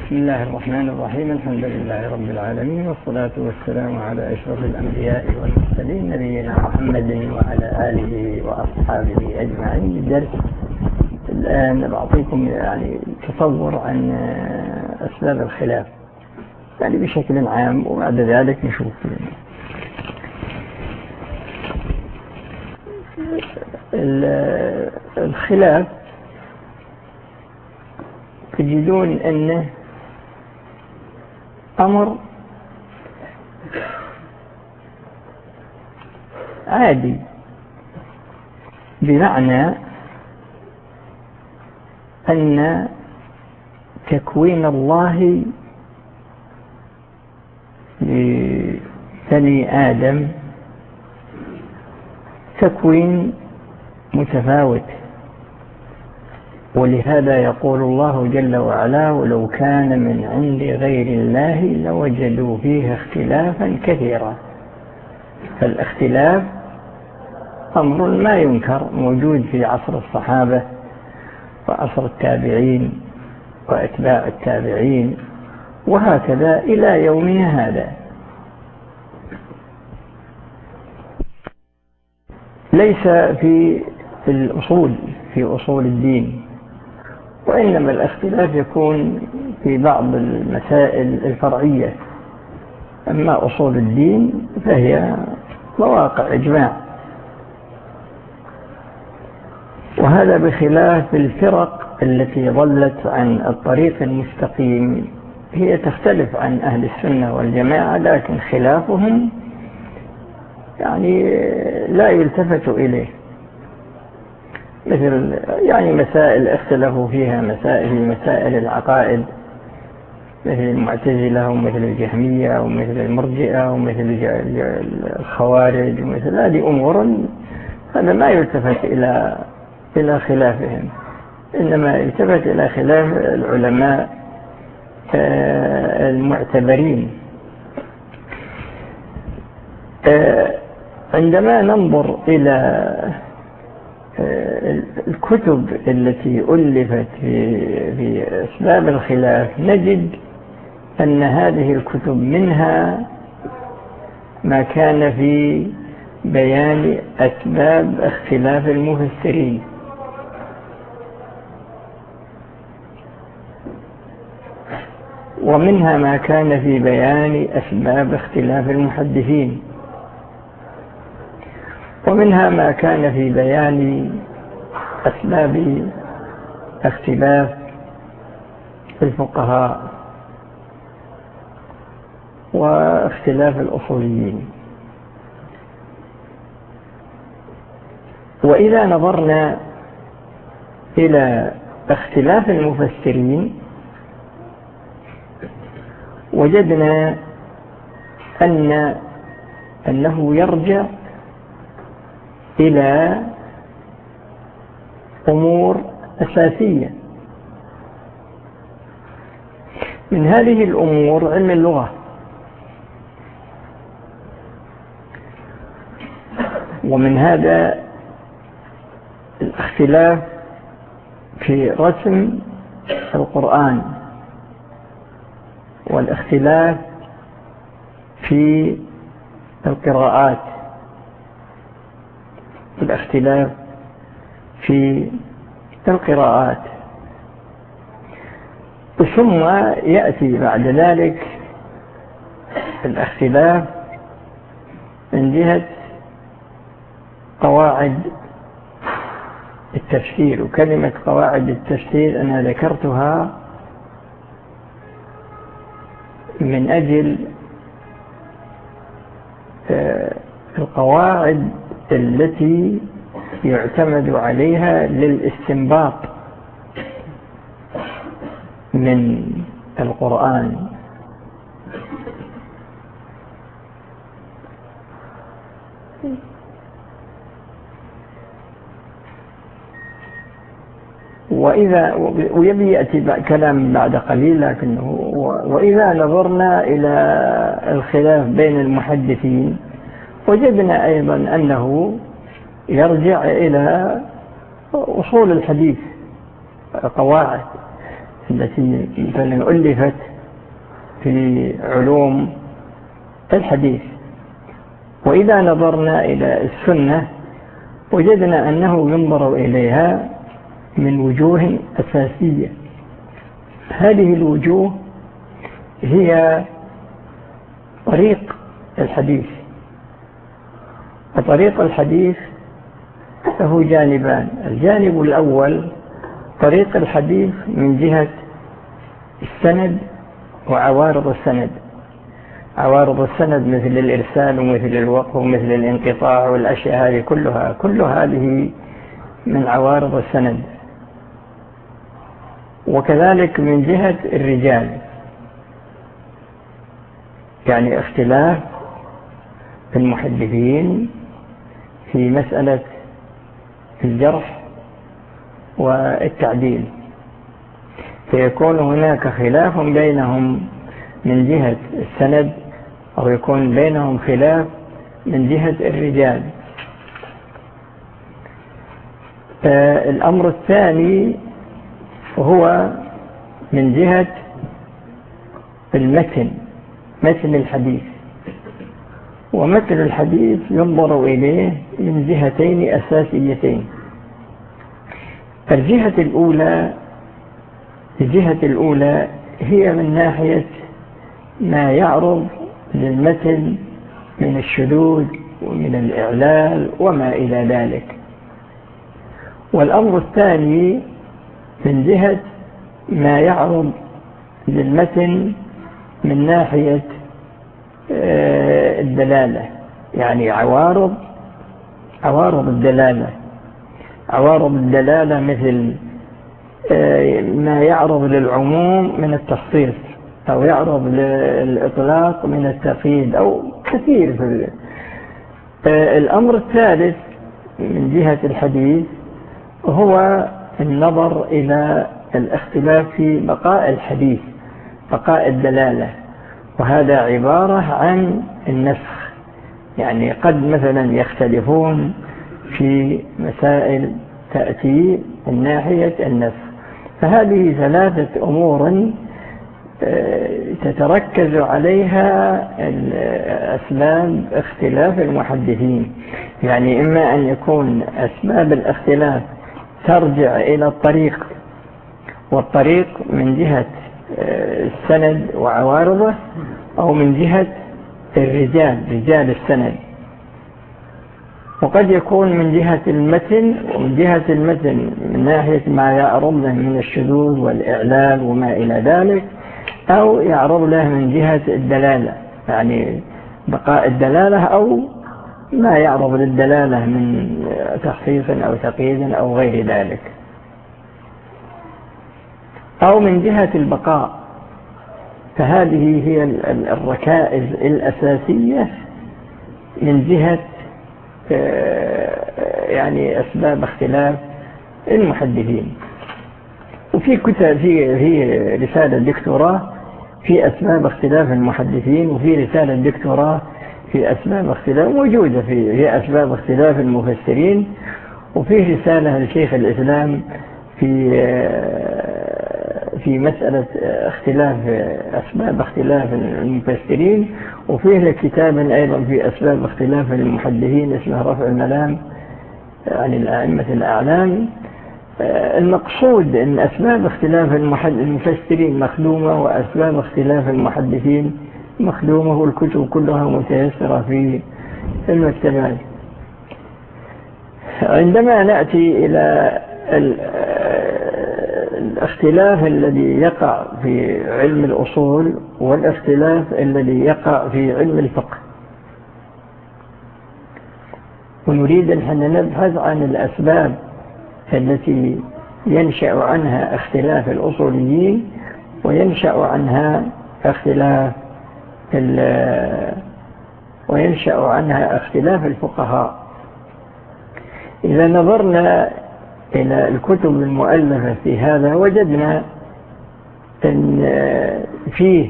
بسم الله الرحمن الرحيم. الحمد لله رب العالمين، والصلاة والسلام على أشرف الأنبياء والمرسلين نبينا محمد وعلى آله وأصحابه أجمعين. الدرس الآن بعطيكم تصور عن أسباب الخلاف بشكل عام، وبعد ذلك نشوف الخلاف. تجدون أنه أمر عادي، بمعنى أن تكوين الله لبني آدم تكوين متفاوت، ولهذا يقول الله جل وعلا: ولو كان من عند غير الله لوجدوا فيه اختلافا كثيرا. فالاختلاف أمر ما ينكر، موجود في عصر الصحابة وعصر التابعين وأتباع التابعين، وهكذا إلى يومنا هذا. ليس في الأصول، في أصول الدين، وإنما الاختلاف يكون في بعض المسائل الفرعية. أما أصول الدين فهي مواقع إجماع، وهذا بخلاف الفرق التي ضلت عن الطريق المستقيم. هي تختلف عن أهل السنة والجماعة، لكن خلافهم لا يلتفت إليه، مثل مسائل اختلفوا فيها، مسائل العقائد، مثل المعتزلة ومثل الجهمية ومثل المرجئة ومثل الخوارج، ومثل هذه أمور هذا ما يلتفت إلى خلافهم، إنما يلتفت إلى خلاف العلماء المعتبرين. عندما ننظر إلى الكتب التي ألفت في أسباب الخلاف، نجد أن هذه الكتب منها ما كان في بيان أسباب اختلاف المفسرين، ومنها ما كان في بيان أسباب اختلاف المحدثين، ومنها ما كان في بيان أسباب اختلاف الفقهاء واختلاف الأصوليين. وإذا نظرنا إلى اختلاف المفسرين وجدنا أنه يرجع إلى أمور أساسية. من هذه الأمور علم اللغة، ومن هذا الاختلاف في رسم القرآن، والاختلاف في القراءات، الاختلاف في القراءات. ثم يأتي بعد ذلك الاختلاف من جهة قواعد التفسير. وكلمة قواعد التفسير أنا ذكرتها من أجل القواعد التي يعتمد عليها للاستنباط من القرآن. ويبي يأتي كلام بعد قليل، لكنه وإذا نظرنا إلى الخلاف بين المحدثين وجدنا أيضا أنه يرجع إلى أصول الحديث، قواعد التي مثلا ألفت في علوم الحديث. وإذا نظرنا إلى السنة وجدنا أنه ينظر إليها من وجوه أساسية. هذه الوجوه هي طريق الحديث، وطريق الحديث له جانبان. الجانب الأول طريق الحديث من جهة السند وعوارض السند. عوارض السند مثل الإرسال ومثل الوقف ومثل الانقطاع والأشياء هذه كل هذه من عوارض السند. وكذلك من جهة الرجال، يعني اختلاف المحدثين في مسألة الجرح والتعديل، فيكون هناك خلاف بينهم من جهة السند، أو يكون بينهم خلاف من جهة الرجال. الأمر الثاني هو من جهة المتن، متن الحديث. ومتن الحديث ينظر إليه من جهتين أساسيتين. الجهة الأولى هي من ناحية ما يعرض للمتن من الشذوذ ومن الإعلال وما إلى ذلك. والأمر الثاني من جهة ما يعرض للمتن من ناحية الدلالة، يعني عوارض الدلالة. عوارض الدلالة مثل ما يعرض للعموم من التخصيص، أو يعرض للإطلاق من التقييد، أو كثير. الأمر الثالث من جهة الحديث هو النظر إلى الاختلاف في بقاء الحديث، بقاء الدلالة، وهذا عبارة عن النسخ. يعني قد مثلا يختلفون في مسائل تأتي من ناحية النسخ. فهذه ثلاثة أمور تتركز عليها أسباب اختلاف المحدثين. يعني إما أن يكون أسباب الاختلاف ترجع إلى الطريق، والطريق من جهة السند وعوارضه، أو من جهة رجال السند. وقد يكون من جهة المتن، ومن جهة المتن من ناحية ما يعرض له من الشذوذ والإعلال وما إلى ذلك، أو يعرض له من جهة الدلالة، يعني بقاء الدلالة، أو ما يعرض للدلالة من تخصيص أو تقييد أو غير ذلك، أو من جهة البقاء. فهذه هي الركائز الأساسية من جهة يعني أسباب اختلاف المحدثين. وفي كتاب، في رسالة دكتوراه في أسباب اختلاف المحدثين، وفي رسالة دكتوراه في أسباب اختلاف موجودة في أسباب اختلاف المفسرين، وفي رسالة لشيخ الإسلام في مسألة أسباب اختلاف المفسرين، وفيه كتاب أيضا في أسباب اختلاف المحدثين اسمه رفع الملام عن الأئمة الأعلام. المقصود أن أسباب اختلاف المفسرين مخدومة، وأسباب اختلاف المحدثين مخدومة، والكتب كلها متيسرة في المكتبات. عندما نأتي إلى الاختلاف الذي يقع في علم الأصول والاختلاف الذي يقع في علم الفقه، ونريد أن نبحث عن الأسباب التي ينشأ عنها اختلاف الأصوليين وينشأ عنها اختلاف الفقهاء. إذا نظرنا إلى الكتب المؤلفة في هذا وجدنا أن فيه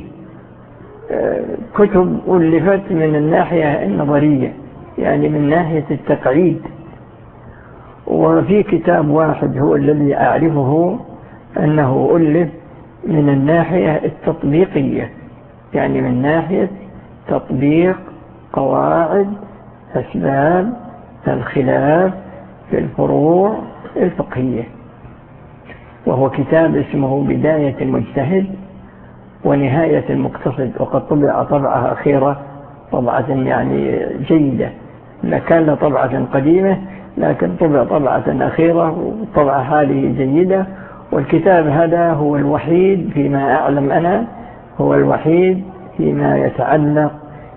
كتب ألفت من الناحية النظرية، يعني من ناحية التقعيد. وفي كتاب واحد هو الذي أعرفه أنه ألف من الناحية التطبيقية، يعني من ناحية تطبيق قواعد أسباب الخلاف في الفروع الفقهية. وهو كتاب اسمه بداية المجتهد ونهاية المقتصد، وقد طبع طبعة أخيرة، طبعة يعني جيدة، لا كان له طبعة قديمة لكن طبع طبعة أخيرة، والطبعة هذه جيدة. والكتاب هذا هو الوحيد فيما أعلم أنا، هو الوحيد فيما يتعلق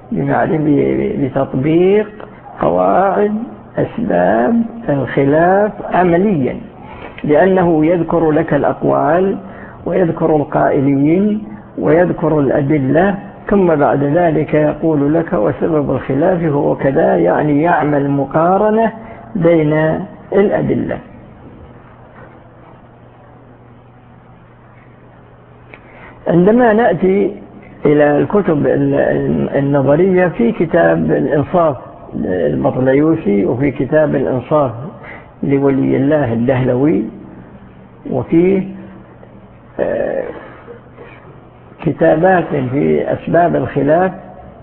بتطبيق قواعد أسباب الخلاف عمليا، لأنه يذكر لك الأقوال ويذكر القائلين ويذكر الأدلة، ثم بعد ذلك يقول لك وسبب الخلاف هو كذا، يعني يعمل مقارنة بين الأدلة. عندما نأتي إلى الكتب النظرية، في كتاب الإنصاف البطليوسي، وفي كتاب الإنصاف لولي الله الدهلوي، وفيه كتابات في أسباب الخلاف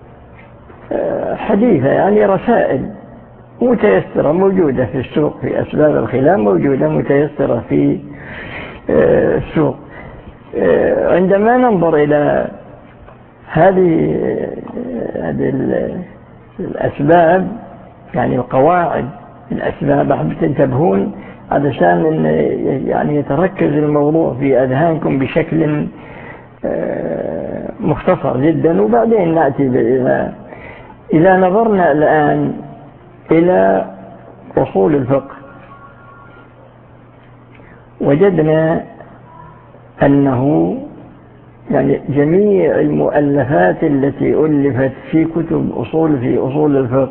حديثة، يعني رسائل متيسرة موجودة في السوق، في أسباب الخلاف موجودة متيسرة في السوق. عندما ننظر إلى هذه الأسباب، يعني القواعد الأسباب، أحب تنتبهون علشان يعني يتركز الموضوع في أذهانكم بشكل مختصر جدا، وبعدين نأتي إذا نظرنا الآن إلى أصول الفقه، وجدنا أنه يعني جميع المؤلفات التي ألفت في كتب في أصول الفقه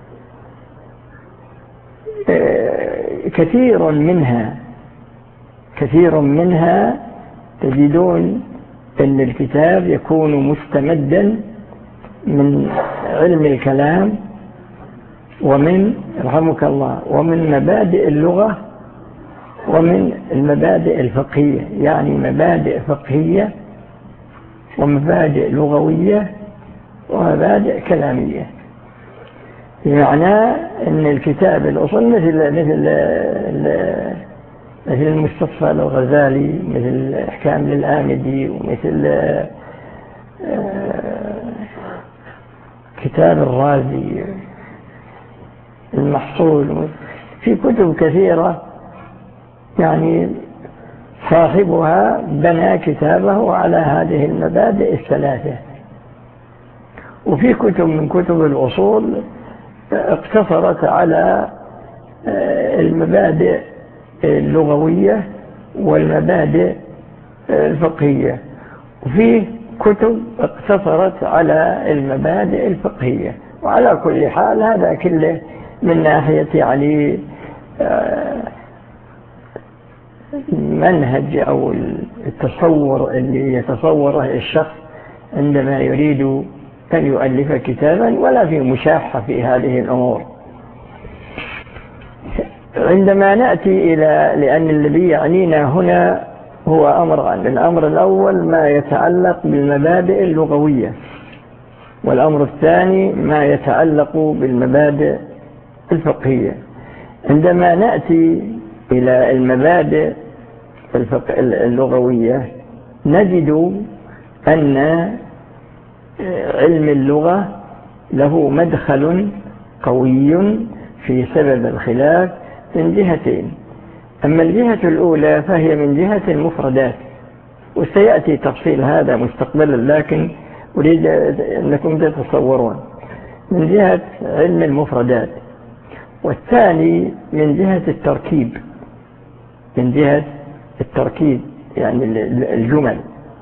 كثير منها تجدون أن الكتاب يكون مستمدا من علم الكلام ومن رحمك الله ومن مبادئ اللغة ومن المبادئ الفقهية، يعني مبادئ فقهية ومبادئ لغوية ومبادئ كلامية. بمعنى أن الكتاب الأصول مثل المستصفى للغزالي، مثل إحكام للآمدي، ومثل كتاب الرازي، المحصول، في كتب كثيرة يعني صاحبها بنى كتابه على هذه المبادئ الثلاثة. وفي كتب من كتب الأصول اقتصرت على المبادئ اللغوية والمبادئ الفقهية، وفي كتب اقتصرت على المبادئ الفقهية. وعلى كل حال هذا كله من ناحية يعني منهج أو التصور اللي يتصوره الشخص عندما يريد أن يؤلف كتابا، ولا في مشاحة في هذه الأمور. عندما نأتي لأن الذي يعنينا هنا هو أمران: الأمر الأول ما يتعلق بالمبادئ اللغوية، والأمر الثاني ما يتعلق بالمبادئ الفقهية. عندما نأتي إلى المبادئ اللغوية نجد أن علم اللغة له مدخل قوي في سبب الخلاف من جهتين. أما الجهة الأولى فهي من جهة المفردات، وسيأتي تفصيل هذا مستقبلا، لكن أريد أنكم تتصورون من جهة علم المفردات. والثاني من جهة التركيب، من جهة التركيب يعني الجمل.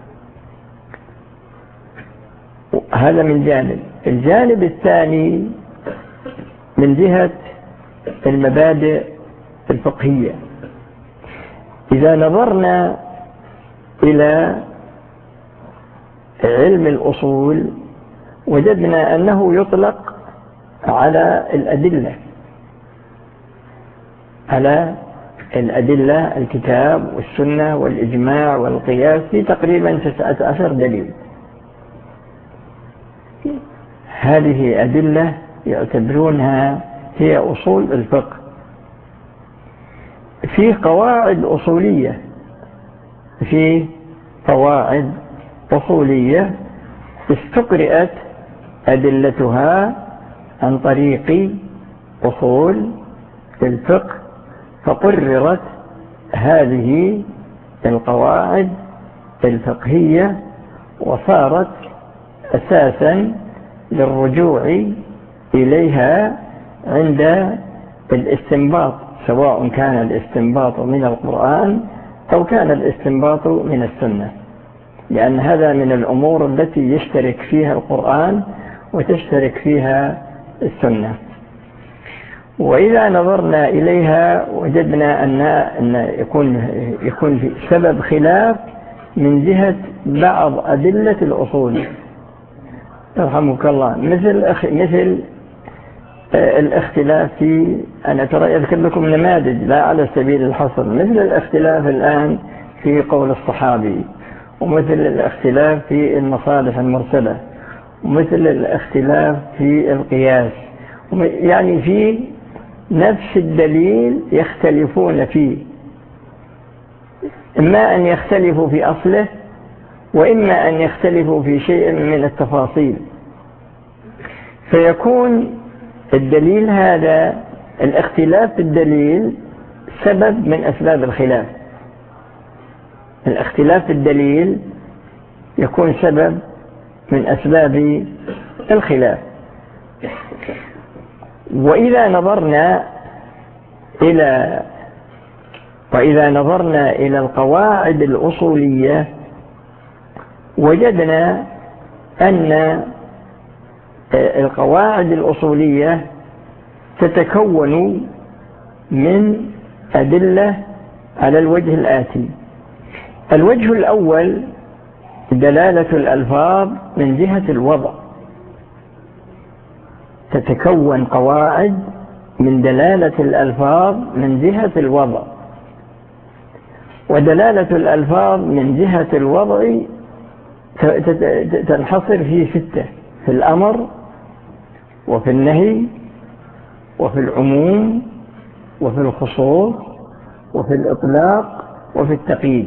هذا من جانب. الجانب الثاني من جهة المبادئ الفقهية. إذا نظرنا إلى علم الأصول وجدنا أنه يطلق على الأدلة، على الأدلة الكتاب والسنة والإجماع والقياس في تقريبا 19 دليل. هذه أدلة يعتبرونها هي أصول الفقه. في قواعد أصولية، في قواعد أصولية استقرأت أدلتها عن طريق أصول الفقه، فقررت هذه القواعد الفقهية وصارت أساسا للرجوع إليها عند الاستنباط، سواء كان الاستنباط من القرآن أو كان الاستنباط من السنة، لأن هذا من الأمور التي يشترك فيها القرآن وتشترك فيها السنة. وإذا نظرنا إليها وجدنا أن يكون في سبب خلاف من جهة بعض أدلة الأصول، يرحمك الله، مثل الاختلاف في، أنا ترى أذكر لكم نماذج لا على سبيل الحصر، مثل الاختلاف الآن في قول الصحابي، ومثل الاختلاف في المصالح المرسلة، ومثل الاختلاف في القياس، يعني في نفس الدليل يختلفون فيه، إما أن يختلفوا في أصله وإما أن يختلفوا في شيء من التفاصيل، فيكون الدليل هذا، الاختلاف في الدليل سبب من أسباب الخلاف. الاختلاف في الدليل يكون سبب من أسباب الخلاف. وإذا نظرنا إلى القواعد الأصولية وجدنا أن القواعد الأصولية تتكون من أدلة على الوجه الآتي. الوجه الأول دلالة الألفاظ من جهة الوضع، تتكون قواعد من دلالة الألفاظ من جهة الوضع، ودلالة الألفاظ من جهة الوضع تنحصر في 6: في الأمر، وفي النهي، وفي العموم، وفي الخصوص، وفي الإطلاق، وفي التقييد.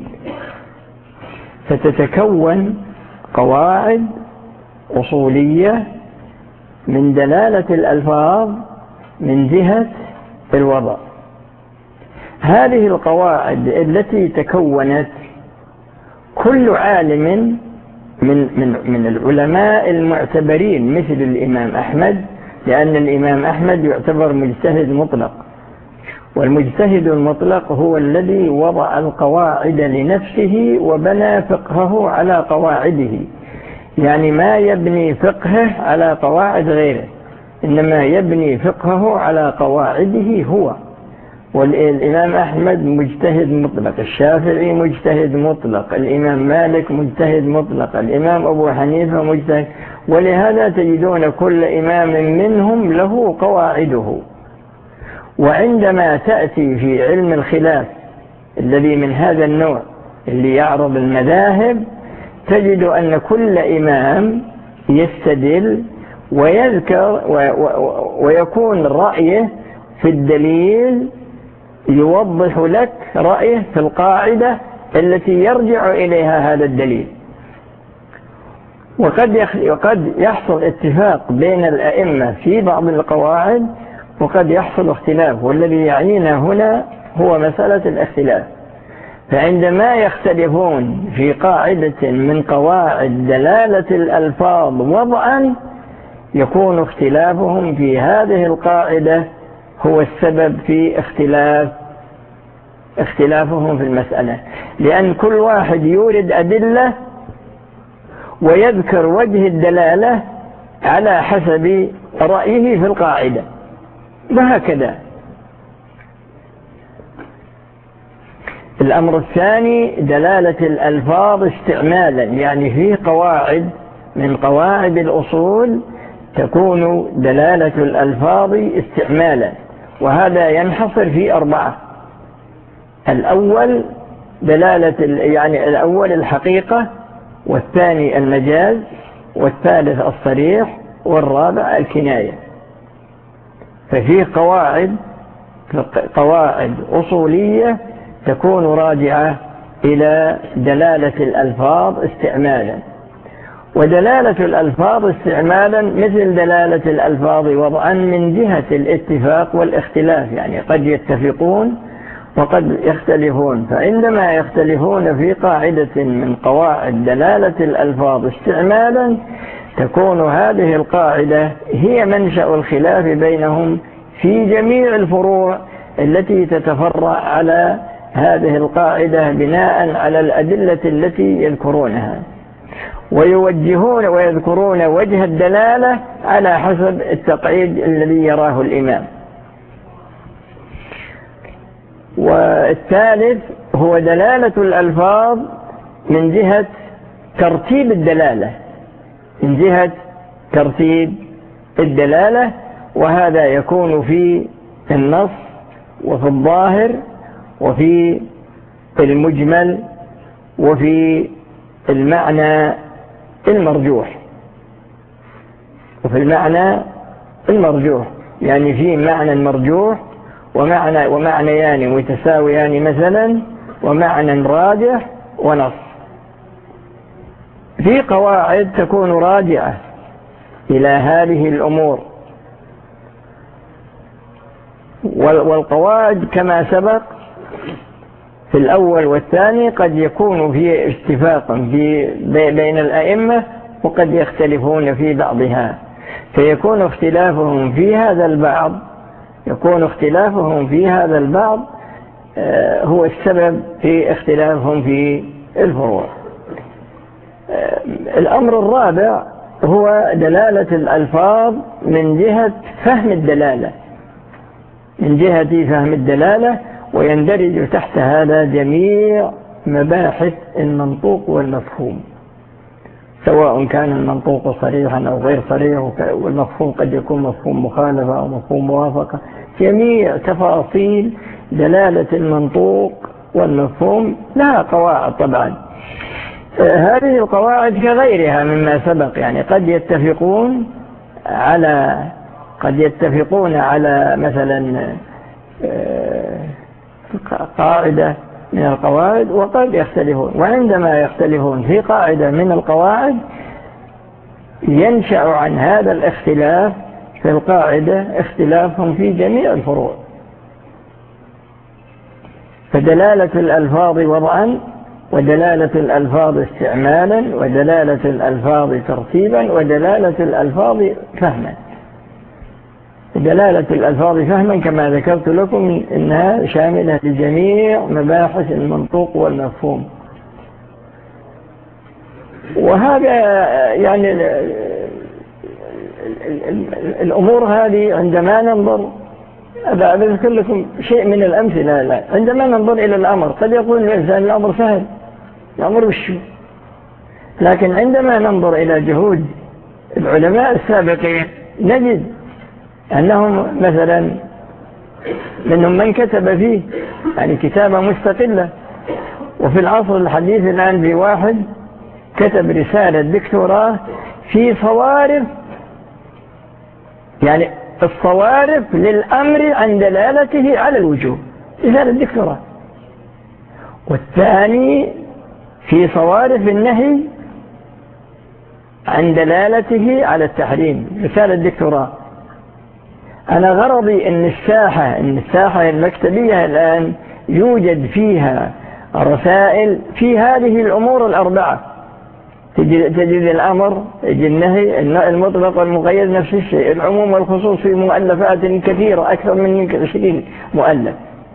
فتتكون قواعد أصولية من دلالة الألفاظ من جهة الوضع. هذه القواعد التي تكونت، كل عالم من العلماء المعتبرين مثل الإمام أحمد، لأن الإمام أحمد يعتبر مجتهد مطلق، والمجتهد المطلق هو الذي وضع القواعد لنفسه وبنى فقهه على قواعده، يعني ما يبني فقهه على قواعد غيره، إنما يبني فقهه على قواعده هو. والإمام أحمد مجتهد مطلق، الشافعي مجتهد مطلق، الإمام مالك مجتهد مطلق، الإمام أبو حنيفة مجتهد، ولهذا تجدون كل إمام منهم له قواعده. وعندما تأتي في علم الخلاف الذي من هذا النوع اللي يعرض المذاهب، تجد أن كل إمام يستدل ويذكر ويكون رأيه في الدليل يوضح لك رأيه في القاعدة التي يرجع إليها هذا الدليل. وقد يحصل اتفاق بين الأئمة في بعض القواعد، وقد يحصل اختلاف، والذي يعنينا هنا هو مسألة الاختلاف. فعندما يختلفون في قاعدة من قواعد دلالة الألفاظ وضعا، يكون اختلافهم في هذه القاعدة هو السبب في اختلافهم في المسألة، لأن كل واحد يورد أدلة ويذكر وجه الدلالة على حسب رأيه في القاعدة، وهكذا. الأمر الثاني دلالة الألفاظ استعمالا، يعني في قواعد من قواعد الأصول تكون دلالة الألفاظ استعمالا، وهذا ينحصر في 4: الأول دلالة يعني الأول الحقيقة، والثاني المجاز، والثالث الصريح، والرابع الكناية. ففيه قواعد أصولية تكون راجعة إلى دلالة الألفاظ استعمالا، ودلالة الألفاظ استعمالا مثل دلالة الألفاظ وضعا من جهة الاتفاق والاختلاف، يعني قد يتفقون وقد يختلفون. فعندما يختلفون في قاعدة من قواعد دلالة الألفاظ استعمالا تكون هذه القاعدة هي منشأ الخلاف بينهم في جميع الفروع التي تتفرع على هذه القاعدة بناء على الأدلة التي يذكرونها، ويوجهون ويذكرون وجه الدلالة على حسب التقعيد الذي يراه الإمام. والثالث هو دلالة الألفاظ من جهة ترتيب الدلالة، من جهة ترتيب الدلالة، وهذا يكون في النص وفي الظاهر وفي المجمل وفي المعنى المرجوح. وفي المعنى المرجوح يعني في معنى مرجوح ومعنيان متساويان مثلا، ومعنى راجح ونص. في قواعد تكون راجعة إلى هذه الأمور، والقواعد كما سبق في الأول والثاني قد يكون في اتفاق بين الأئمة وقد يختلفون في بعضها، فيكون اختلافهم في هذا البعض هو السبب في اختلافهم في الفروع. الأمر الرابع هو دلالة الألفاظ من جهة فهم الدلالة، ويندرج تحت هذا جميع مباحث المنطوق والمفهوم، سواء كان المنطوق صريحا أو غير صريح، والمفهوم قد يكون مفهوم مخالفة أو مفهوم موافقة. جميع تفاصيل دلالة المنطوق والمفهوم لها قواعد طبعا. هذه القواعد كغيرها مما سبق، يعني قد يتفقون على مثلا قاعدة من القواعد، وقد يختلفون. وعندما يختلفون في قاعدة من القواعد ينشأ عن هذا الاختلاف في القاعدة اختلافهم في جميع الفروع. فدلالة الألفاظ وضعا، ودلالة الألفاظ استعمالا، ودلالة الألفاظ ترتيبا، ودلالة الألفاظ فهما. دلالة الألفاظ فهما كما ذكرت لكم إنها شاملة لجميع مباحث المنطوق والمفهوم. وهذا يعني الأمور هذه عندما ننظر، أذكر لكم شيء من الأمثلة. عندما ننظر إلى الأمر قد يقول الإنسان الأمر سهل، الأمر وشو، لكن عندما ننظر إلى جهود العلماء السابقين نجد أنهم مثلا منهم من كتب فيه يعني كتابة مستقلة. وفي العصر الحديث الآن في واحد كتب رسالة دكتوراه في صوارف، يعني الصوارف للأمر عن دلالته على الوجوب، رسالة دكتوراه. والثاني في صوارف النهي عن دلالته على التحريم، رسالة دكتوراه. أنا غرضي أن الساحة المكتبية الآن يوجد فيها رسائل في هذه الأمور الأربعة. تجد الأمر، تجد النهي، المطلق والمقيد نفس الشيء، العموم والخصوص في مؤلفات كثيرة أكثر من 20 مؤلف.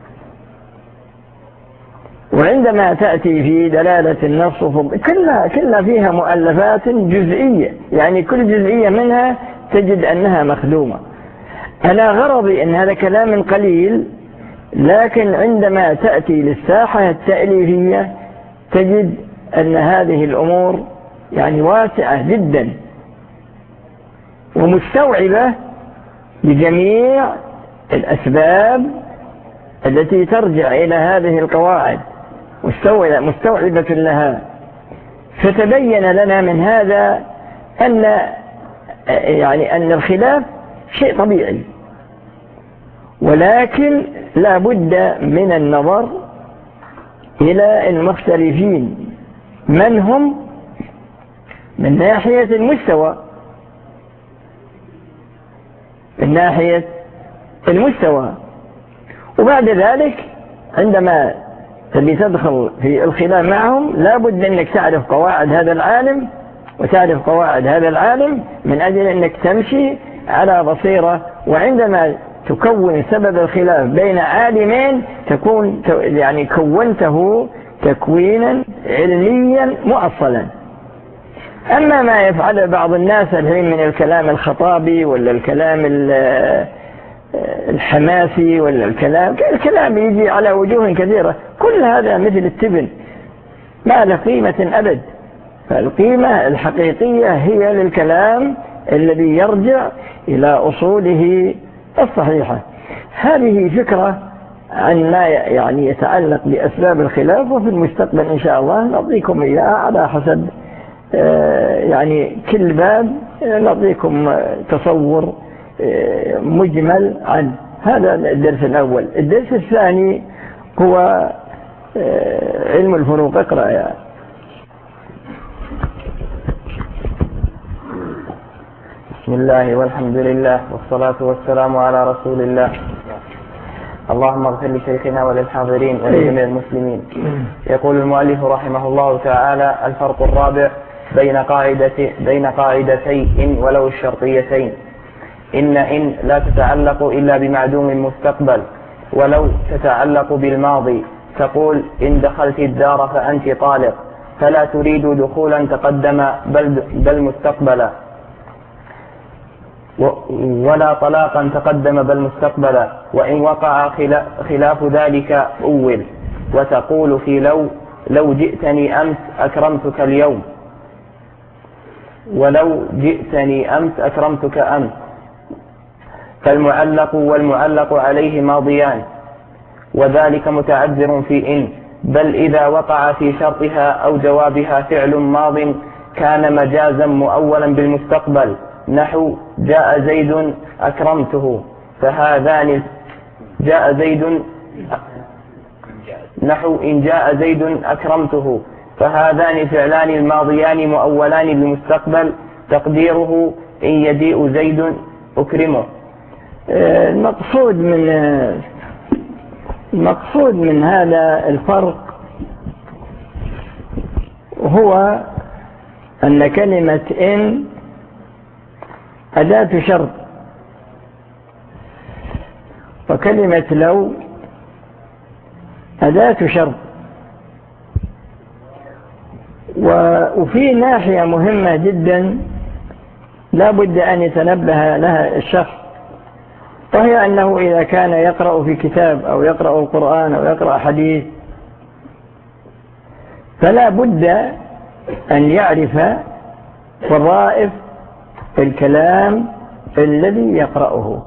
وعندما تأتي في دلالة النص كلها فيها مؤلفات جزئية، يعني كل جزئية منها تجد أنها مخدومة. أنا غرضي أن هذا كلام قليل، لكن عندما تأتي للساحة التأليفية تجد أن هذه الأمور يعني واسعة جدا ومستوعبة لجميع الأسباب التي ترجع إلى هذه القواعد مستوعبة لها، فتبين لنا من هذا أن الخلاف شيء طبيعي، ولكن لا بد من النظر إلى المختلفين من هم من ناحية المستوى، وبعد ذلك عندما تبي تدخل في الخلاف معهم لا بد أنك تعرف قواعد هذا العالم وتعرف قواعد هذا العالم من أجل أنك تمشي على بصيرة، وعندما تكون سبب الخلاف بين عالمين تكون كونته تكوينا علميا مؤصلا. أما ما يفعل بعض الناس الحين من الكلام الخطابي ولا الكلام الحماسي ولا الكلام يجي على وجوه كثيرة، كل هذا مثل التبن ما له قيمة أبد. فالقيمة الحقيقية هي للكلام الذي يرجع إلى أصوله الصحيحة. هذه فكرة عن ما يتعلق بأسباب الخلاف، وفي المستقبل إن شاء الله نعطيكم إياها على حسب كل باب نعطيكم تصور مجمل عن هذا الدرس الأول. الدرس الثاني هو علم الفروق. اقرأ يا بسم الله والحمد لله والصلاة والسلام على رسول الله. اللهم اغفر لشيخنا وللحاضرين ولجميع المسلمين. يقول المؤلف رحمه الله تعالى: الفرق الرابع بين قاعدتي إن ولو الشرطيتين. إن لا تتعلق إلا بمعدوم المستقبل، ولو تتعلق بالماضي. تقول: إن دخلت الدار فأنت طالق، فلا تريد دخولا تقدم بل مستقبلا، ولا طلاقا تقدم بل مستقبلا. وإن وقع خلاف ذلك أول. وتقول في لو جئتني أمس أكرمتك اليوم، ولو جئتني أمس أكرمتك أمس. فالمعلق والمعلق عليه ماضيان، وذلك متعذر في إن، بل إذا وقع في شرطها أو جوابها فعل ماض كان مجازا مؤولا بالمستقبل، نحو جاء زيد أكرمته، فهذان جاء زيد، نحو إن جاء زيد أكرمته، فهذان فعلان الماضيان مؤولان بالمستقبل، تقديره إن يجيء زيد أكرمه. المقصود من هذا الفرق هو أن كلمة إن أداة شرط، وكلمة لو أداة شرط. وفي ناحية مهمة جدا لا بد أن يتنبه لها الشخص، وهي أنه إذا كان يقرأ في كتاب أو يقرأ القرآن أو يقرأ حديث فلا بد أن يعرف وظائف الكلام الذي يقرأه.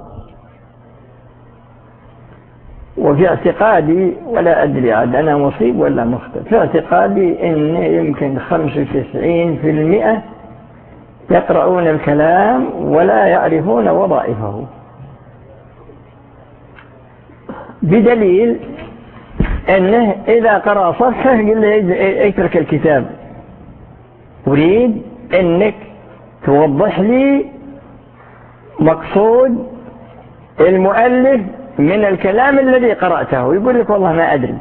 وفي اعتقادي، ولا أدري عاد أنا مصيب ولا مخطئ، في اعتقادي أن يمكن 95% يقرؤون الكلام ولا يعرفون وظائفه، بدليل أنه إذا قرأ صفحة يقول له اترك الكتاب، أريد أنك توضح لي مقصود المؤلف من الكلام الذي قرأته، يقول لك والله ما أدري.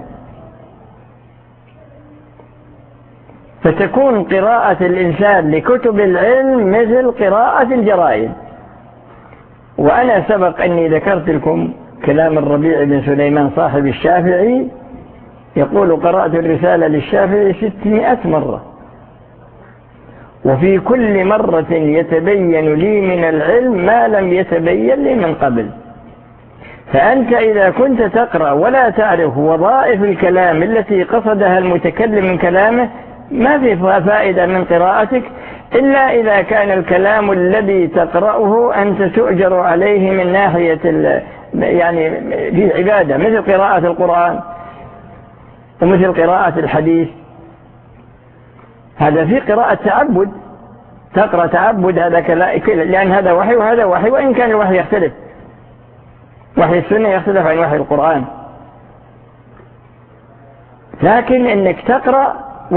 فتكون قراءة الإنسان لكتب العلم مثل قراءة الجرائد. وأنا سبق أني ذكرت لكم كلام الربيع بن سليمان صاحب الشافعي، يقول: قرأت الرسالة للشافعي 600 مرة، وفي كل مرة يتبين لي من العلم ما لم يتبين لي من قبل. فأنت إذا كنت تقرأ ولا تعرف وظائف الكلام التي قصدها المتكلم من كلامه ما في فائدة من قراءتك، إلا إذا كان الكلام الذي تقرأه أنت تؤجر عليه من ناحية يعني في عبادة مثل قراءة القرآن ومثل قراءة الحديث، هذا في قراءة تعبد، تقرأ تعبد، هذا لأن هذا وحي وهذا وحي، وإن كان الوحي يختلف، وحي السنة يختلف عن وحي القرآن، لكن إنك تقرأ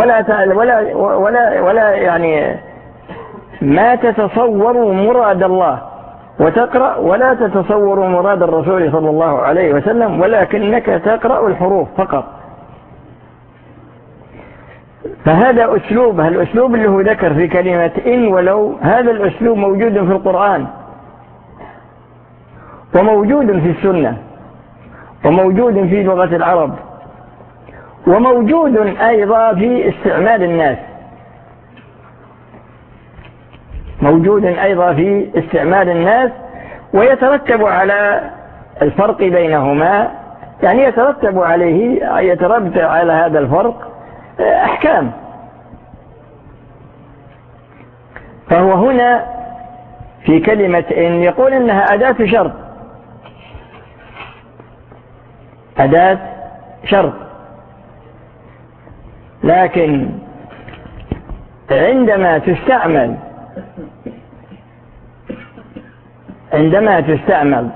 ولا يعني ما تتصور مراد الله، وتقرأ ولا تتصور مراد الرسول صلى الله عليه وسلم، ولكنك تقرأ الحروف فقط. فهذا أسلوبه، الأسلوب اللي هو ذكر في كلمة إن ولو، هذا الأسلوب موجود في القرآن وموجود في السنة وموجود في لغة العرب، وموجود أيضا في استعمال الناس، موجود أيضا في استعمال الناس، ويترتب على الفرق بينهما، يعني يترتب على هذا الفرق أحكام. فهو هنا في كلمة إن يقول إنها أداة شرط، أداة شرط، لكن عندما تستعمل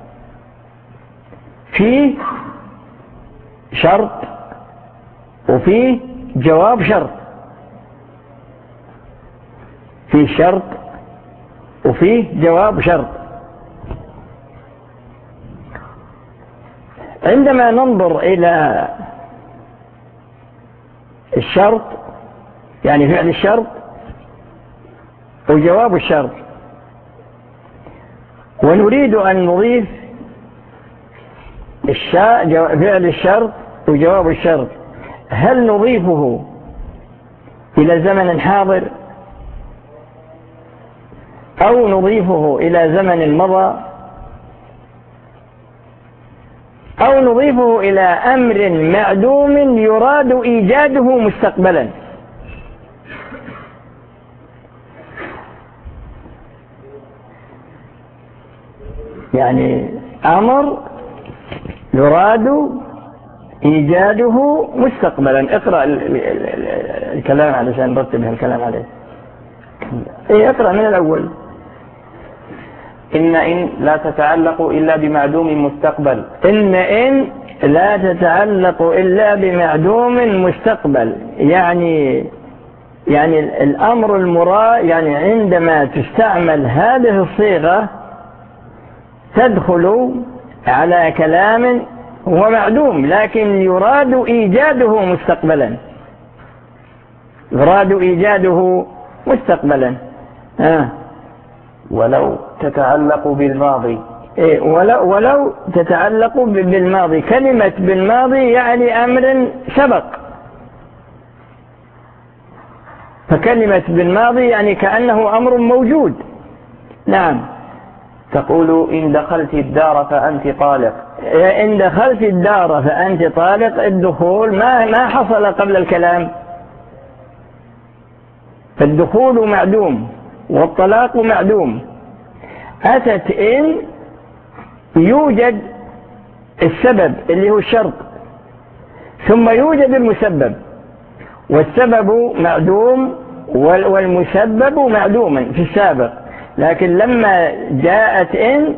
في شرط وفي جواب شرط، في شرط وفي جواب شرط. عندما ننظر إلى الشرط، يعني فعل الشرط وجواب الشرط، ونريد أن نضيف فعل الشرط وجواب الشرط، هل نضيفه إلى زمن حاضر أو نضيفه إلى زمن مضى أو نضيفه إلى أمر معدوم يراد إيجاده مستقبلا؟ يعني أمر يراد إيجاده مستقبلا. اقرأ الكلام علشان نرتب الكلام عليه. اقرأ من الأول. إن لا تتعلق إلا بمعدوم مستقبل. إن لا تتعلق إلا بمعدوم مستقبل، يعني الأمر المراد، يعني عندما تستعمل هذه الصيغة تدخل على كلام هو معدوم لكن يراد إيجاده مستقبلا، يراد إيجاده مستقبلا. ولو تتعلق بالماضي. ولو تتعلق بالماضي. كلمة بالماضي يعني أمر سبق، فكلمة بالماضي يعني كأنه أمر موجود. نعم. تقول إن دخلت الدار فأنت طالق. إن دخلت الدار فأنت طالق، الدخول ما حصل قبل الكلام، فالدخول معدوم والطلاق معدوم. أتت إن يوجد السبب اللي هو الشرط، ثم يوجد المسبب، والسبب معدوم والمسبب معدوما في السابق، لكن لما جاءت إن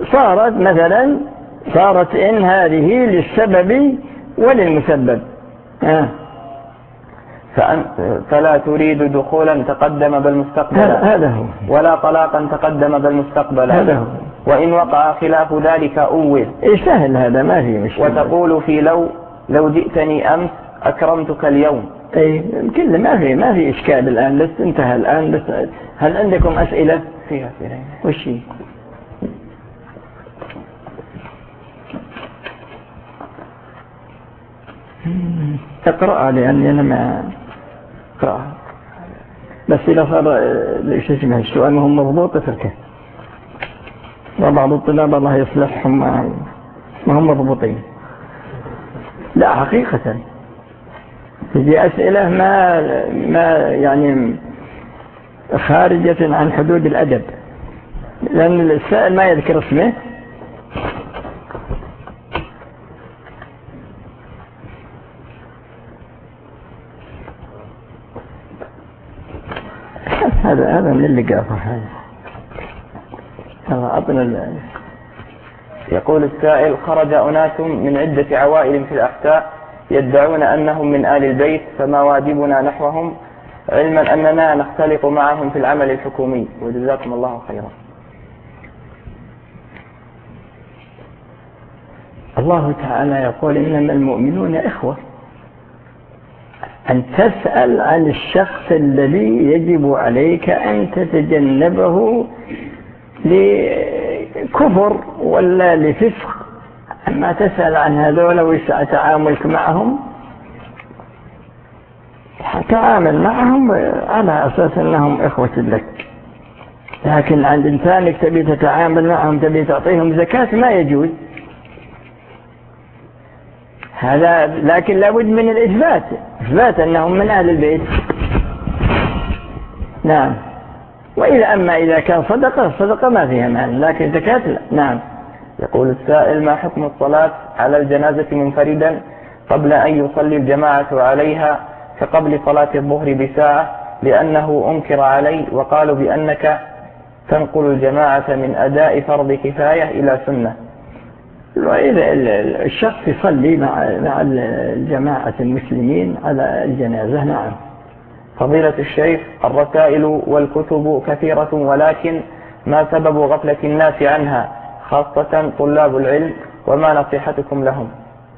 صارت إن هذه للسبب وللمسبب. فلا تريد دخولا تقدم بالمستقبل، هذا هو، ولا طلاقا تقدم بالمستقبل، هذا هو. وإن وقع خلاف ذلك أول. سهل هذا، ما في مشكلة. وتقول في لو جئتني أمس أكرمتك اليوم. كله ما في إشكال الآن، بس انتهى الآن. بس هل عندكم أسئلة؟ فيها أسئلة. وش هي؟ اقرأها لأني أنا ما اقرأها، بس إذا صار السؤال ما هو مضبوط اتركه، وبعض الطلاب الله يصلحهم ما هم مضبوطين. لا حقيقة تجي أسئلة ما يعني خارجة عن حدود الأدب، لأن السائل ما يذكر اسمه هذا من اللي قافه هذا أطلع. يقول السائل: خرج أناس من عدة عوائل في الأحساء يدعون أنهم من آل البيت، فما واجبنا نحوهم، علما أننا نختلط معهم في العمل الحكومي؟ وجزاكم الله خيرا. الله تعالى يقول: إنما المؤمنون إخوة. أن تسأل عن الشخص الذي يجب عليك أن تتجنبه لكفر ولا لفسق، أما تسأل عن هذول ويسع تعاملك معهم، تعامل معهم على أساس أنهم إخوة لك. لكن عند إنسانك تبي تتعامل معهم، تبي تعطيهم زكاة، ما يجوز هذا. لكن لابد من إثبات أنهم من أهل البيت. نعم. أما إذا كان صدقة ما فيها مال، لكن زكاة لا. نعم. يقول السائل: ما حكم الصلاة على الجنازة منفردا قبل أن يصلي الجماعة عليها كقبل صلاة الظهر بساعة، لأنه أنكر علي وقالوا بأنك تنقل الجماعة من أداء فرض كفاية إلى سنة؟ وإذا الشخص يصلي مع الجماعة المسلمين على الجنازة. نعم. فضيلة الشيخ، الرسائل والكتب كثيرة، ولكن ما سبب غفلة الناس عنها خاصة طلاب العلم، وما نصيحتكم لهم؟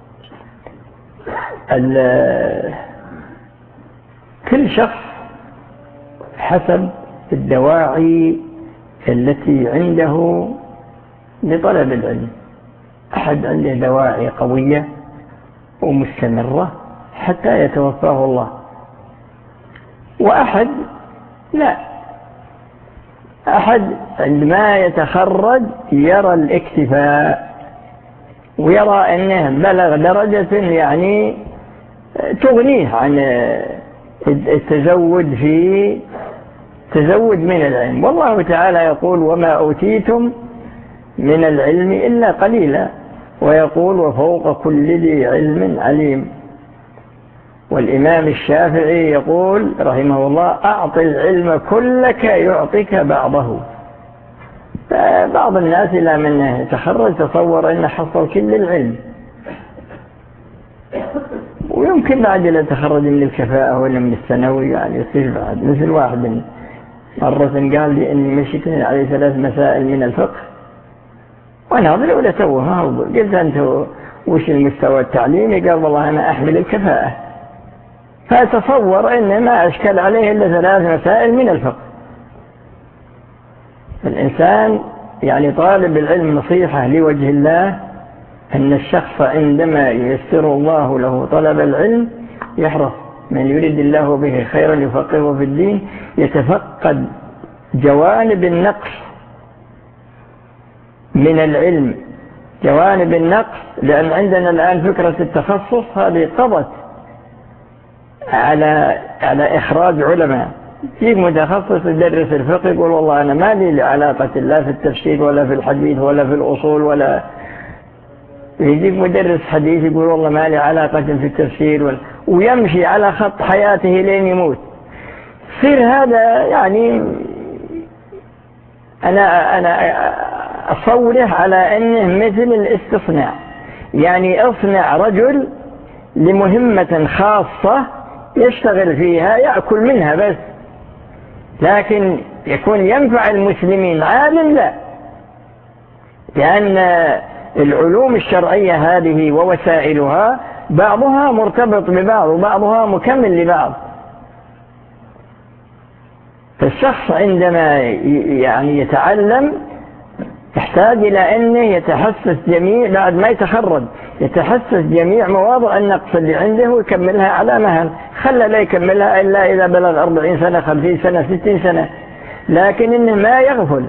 كل شخص حسب الدواعي التي عنده لطلب العلم. أحد عنده دواعي قوية ومستمرة حتى يتوفاه الله، وأحد لا. أحد عندما يتخرج يرى الاكتفاء ويرى أنه بلغ درجة يعني تغنيه عن التزود من العلم. والله تعالى يقول: وما أوتيتم من العلم إلا قليلا، ويقول: وفوق كل ذي علم عليم. والإمام الشافعي يقول رحمه الله: أعط العلم كلك يعطيك بعضه. فبعض الناس إلى من تخرج تصور أنه حصل كل العلم، ويمكن بعد إلى تخرج من الكفاءة ولا من الثانوي يعني يصير بعد. مثل واحد مرة قال لي أني مشيت عليه 3 مسائل من الفقه، وأنا هذا ولا توه. قلت: أنت وش المستوى التعليمي؟ قال: والله أنا أحمل الكفاءة. فتصور أن ما أشكل عليه إلا 3 مسائل من الفقه. الإنسان يعني طالب العلم نصيحة لوجه الله أن الشخص عندما ييسر الله له طلب العلم يحرص: من يريد الله به خيرا يفقهه في الدين، يتفقد جوانب النقص من العلم، جوانب النقص. لأن عندنا الآن فكرة التخصص هذه قضت على إخراج علماء. يجيب متخصص يدرس الفقه يقول: والله أنا ما لي علاقة لا في التفسير ولا في الحديث ولا في الأصول ولا. يجيب مدرس حديث يقول: والله ما لي علاقة في التفسير ويمشي على خط حياته لين يموت. يصير هذا يعني أنا أصوره على أنه مثل الاستصناع، يعني أصنع رجل لمهمة خاصة يشتغل فيها يأكل منها بس، لكن يكون ينفع المسلمين عالم لا. لأن العلوم الشرعية هذه ووسائلها بعضها مرتبط ببعض وبعضها مكمل لبعض. فالشخص عندما يعني يتعلم يحتاج إلى أنه يتحسس جميع بعد ما يتخرج، يتحسس جميع مواضع النقص اللي عنده ويكملها على مهل. خلى لا يكملها إلا إذا بلغ 40 سنة 50 سنة 60 سنة، لكن إنه ما يغفل.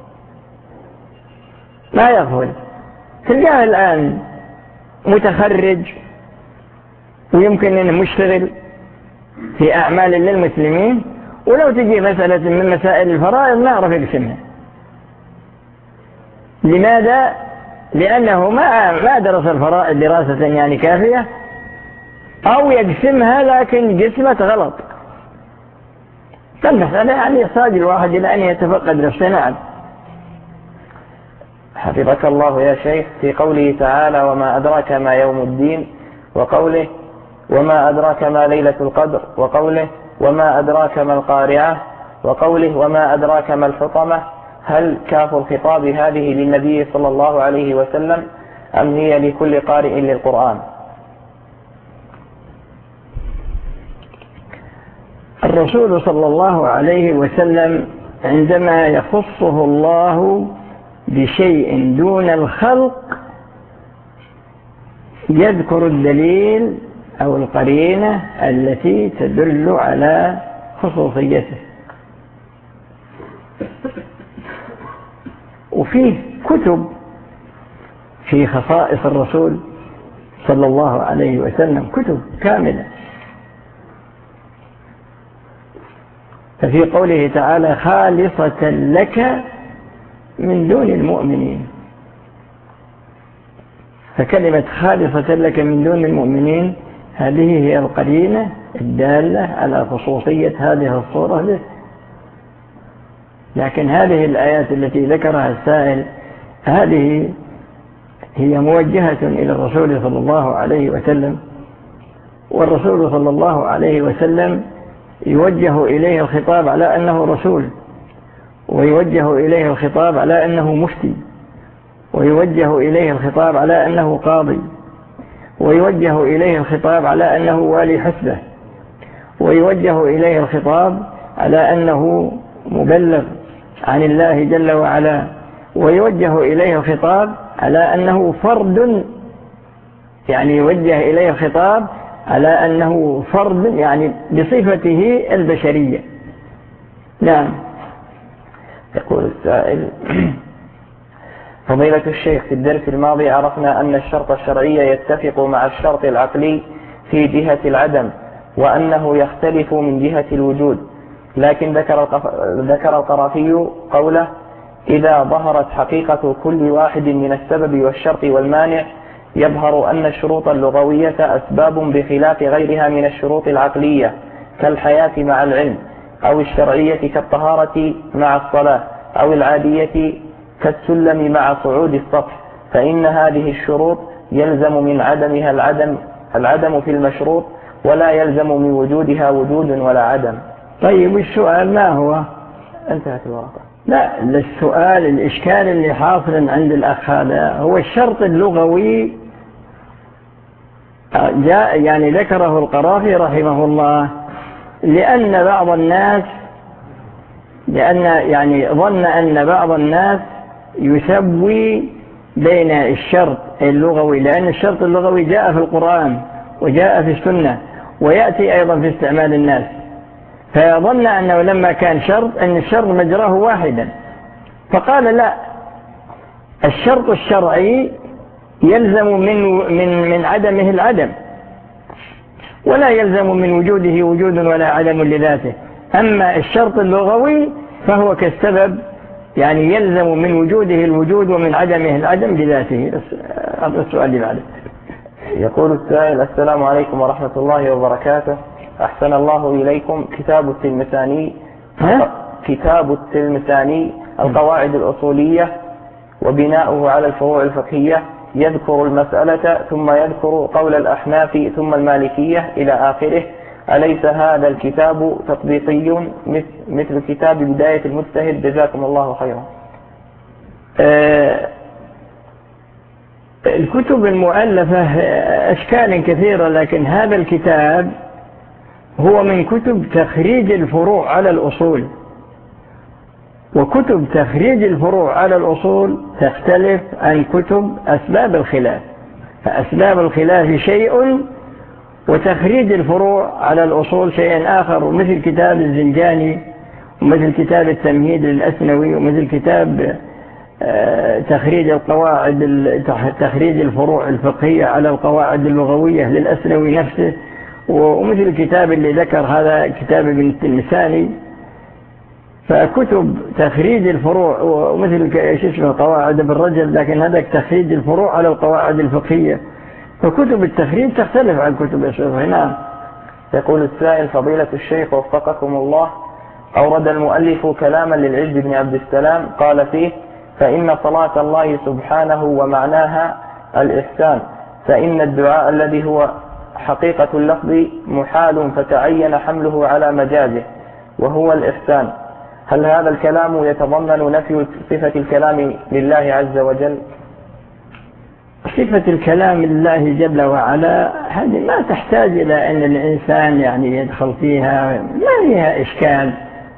تلقاه الآن متخرج ويمكن أنه مشتغل في أعمال للمسلمين، ولو تجي مسألة من مسائل الفرائض ما يعرف يقسمها. لماذا؟ لأنه ما درس الفرائض دراسة يعني كافية، أو يقسمها لكن قسمة غلط. المسألة يعني يحتاج الواحد إلى أن يتفقد نفسه. نعم. حفظك الله يا شيخ، في قوله تعالى وما أدراك ما يوم الدين، وقوله وما أدراك ما ليلة القدر، وقوله وما أدراك ما القارعة، وقوله وما أدراك ما الحطمة، هل كاف الخطاب هذه للنبي صلى الله عليه وسلم أم هي لكل قارئ للقرآن؟ الرسول صلى الله عليه وسلم عندما يخصه الله بشيء دون الخلق يذكر الدليل أو القرينة التي تدل على خصوصيته. وفيه كتب في خصائص الرسول صلى الله عليه وسلم، كتب كاملة. ففي قوله تعالى خالصة لك من دون المؤمنين، فكلمة خالصة لك من دون المؤمنين هذه هي القرينة الدالة على خصوصية هذه الصورة له. لكن هذه الآيات التي ذكرها السائل هذه هي موجهة إلى الرسول صلى الله عليه وسلم، والرسول صلى الله عليه وسلم يوجه إليه الخطاب على أنه رسول، ويوجه إليه الخطاب على أنه مفتي، ويوجه إليه الخطاب على أنه قاضي، ويوجه إليه الخطاب على أنه والي حسبة، ويوجه إليه الخطاب على أنه مبلغ عن الله جل وعلا، ويوجه إليه الخطاب على أنه فرد، يعني يوجه إليه الخطاب على أنه فرد يعني بصفته البشرية. نعم. يقول السائل فضيلة الشيخ، في الدرس الماضي عرفنا أن الشرط الشرعي يتفق مع الشرط العقلي في جهة العدم، وأنه يختلف من جهة الوجود، لكن ذكر القرافي قوله إذا ظهرت حقيقة كل واحد من السبب والشرط والمانع يظهر أن الشروط اللغوية أسباب بخلاف غيرها من الشروط العقلية كالحياة مع العلم، أو الشرعية كالطهارة مع الصلاة، أو العادية كالسلم مع صعود السطح، فإن هذه الشروط يلزم من عدمها العدم في المشروط، ولا يلزم من وجودها وجود ولا عدم. طيب السؤال ما هو؟ انتهت الورقة. لا، السؤال الإشكال اللي حاصل عند الأخ هذا هو الشرط اللغوي جاء يعني ذكره القرافي رحمه الله، لأن بعض الناس ظن أن بعض الناس يسوي بين الشرط اللغوي، لأن الشرط اللغوي جاء في القرآن وجاء في السنة ويأتي أيضا في استعمال الناس، فيظن أنه لما كان شرط أن الشرط مجراه واحدا، فقال لا، الشرط الشرعي يلزم من عدمه العدم، ولا يلزم من وجوده وجود ولا عدم لذاته. أما الشرط اللغوي فهو كالسبب، يعني يلزم من وجوده الوجود ومن عدمه العدم لذاته. هذا السؤال اللي بعده. يقول السائل السلام عليكم ورحمة الله وبركاته، أحسن الله إليكم، كتاب التلمساني القواعد الأصولية وبناؤه على الفروع الفقهية يذكر المسألة ثم يذكر قول الأحناف ثم المالكية إلى آخره، أليس هذا الكتاب تطبيقي مثل كتاب بداية المجتهد؟ جزاكم الله خيرا. الكتب المؤلفة أشكال كثيرة، لكن هذا الكتاب هو من كتب تخريج الفروع على الأصول، وكتب تخريج الفروع على الأصول تختلف عن كتب أسباب الخلاف، فأسباب الخلاف شيء وتخريج الفروع على الأصول شيء آخر، مثل كتاب الزنجاني ومثل كتاب التمهيد للأسنوي ومثل كتاب تخريج الفروع الفقهية على القواعد اللغوية للأسنوي نفسه، ومثل الكتاب اللي ذكر هذا كتاب ابن التلمساني. فكتب تخريج الفروع ومثل قواعد ابن رجب، لكن هذا تخريج الفروع على القواعد الفقهية، فكتب التخريج تختلف عن كتب الشرح. نعم. يقول السائل فضيلة الشيخ وفقكم الله، أورد المؤلف كلاما للعز بن عبد السلام قال فيه: فإن صلاة الله سبحانه ومعناها الإحسان، فإن الدعاء الذي هو حقيقة اللفظ محال فتعين حمله على مجازه وهو الإحسان. هل هذا الكلام يتضمن نفي صفة الكلام لله عز وجل؟ صفة الكلام لله جل وعلا هذه ما تحتاج إلى أن الإنسان يعني يدخل فيها، ما فيها إشكال.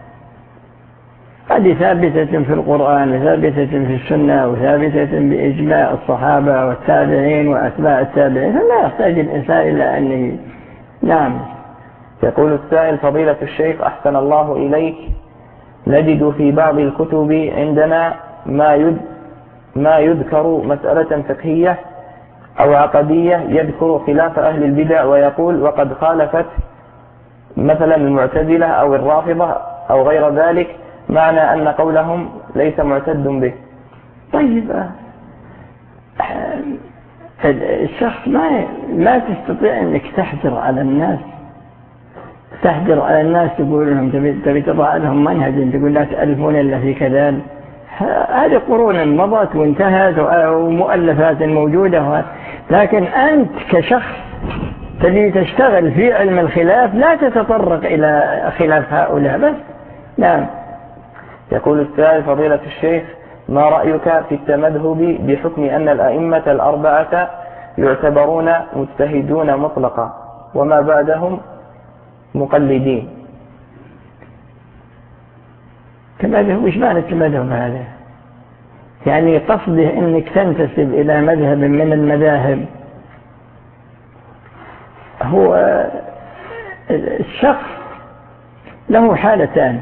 هذه ثابتة في القرآن وثابتة في السنة وثابتة بإجماع الصحابة والتابعين وأتباع التابعين، فلا يحتاج الإنسان إلى أن نعم. يقول السائل: فضيلة الشيخ أحسن الله إليك، نجد في بعض الكتب عندنا ما يذكر مسألة فقهية أو عقدية يذكر خلاف أهل البدع ويقول وقد خالفت مثلا المعتزلة أو الرافضة أو غير ذلك، معنى أن قولهم ليس معتد به. طيب الشخص ما تستطيع أنك تحجر على الناس، تقول لهم تبي تضع لهم منهج، تقول لا تألفون إلا في كذا. هذه قرون مضت وانتهت ومؤلفات موجودة، لكن أنت كشخص تبي تشتغل في علم الخلاف لا تتطرق إلى خلاف هؤلاء بس. نعم. يقول السائل: فضيلة الشيخ، ما رأيك في التمذهب بحكم أن الأئمة الأربعة يعتبرون مجتهدون مطلقا وما بعدهم مقلدين؟ تمذهب، وش معنى التمذهب هذا؟ يعني قصده أنك تنتسب إلى مذهب من المذاهب. هو الشخص له حالتان: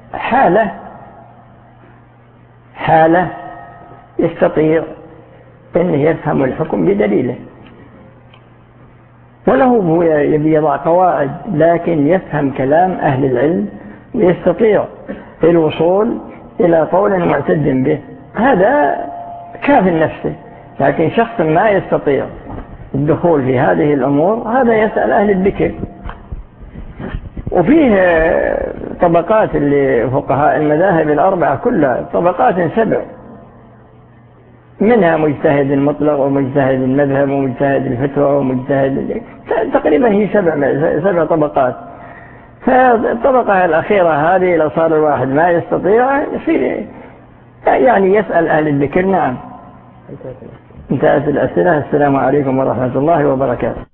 حالة يستطيع أن يفهم الحكم بدليله، وله هو يبي يضع قواعد لكن يفهم كلام أهل العلم ويستطيع الوصول إلى قول معتد به، هذا كاف نفسه. لكن شخص ما يستطيع الدخول في هذه الأمور هذا يسأل أهل الذكر. وفيه طبقات اللي فقهاء المذاهب الأربعة كلها طبقات 7، منها مجتهد المطلق ومجتهد المذهب ومجتهد الفتوى ومجتهد، تقريبا هي 7 طبقات. فالطبقة الأخيرة هذه لو صار الواحد ما يستطيع يصير يعني يسأل أهل الذكر. نعم. انتهت الأسئلة. السلام عليكم ورحمة الله وبركاته.